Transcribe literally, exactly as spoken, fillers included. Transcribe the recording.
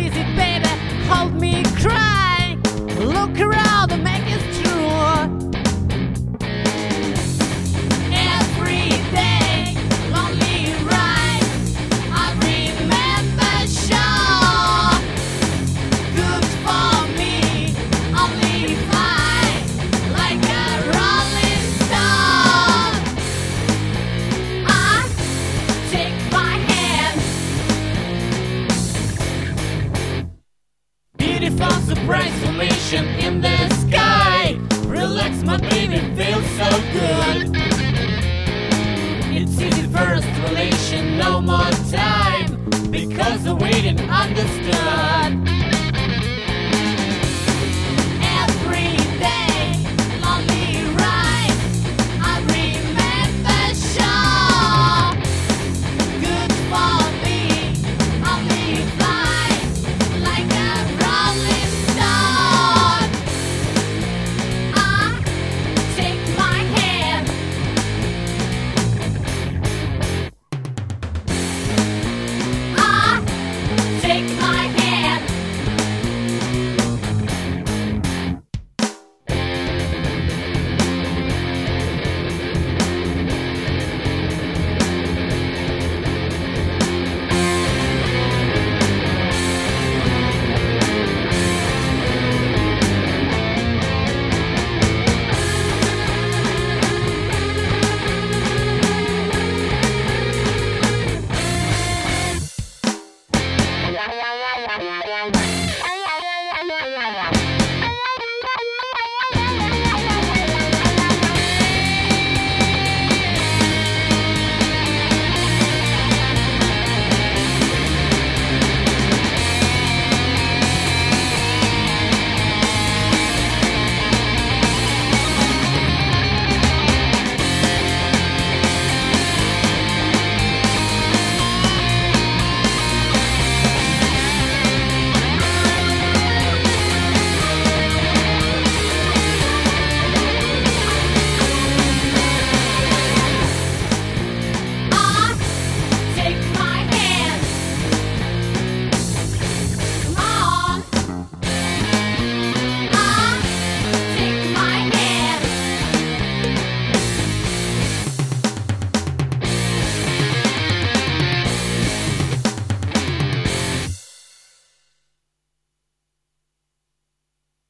easy, baby, hold me, cry. Look around and make it true. Every day, lonely ride, I remember sure. Good for me, only fly like a rolling stone. I take my hand. Beautiful surprise formation in the sky. Relax, my baby, feels so good. It's easy first relation, no more time, because the waiting understood.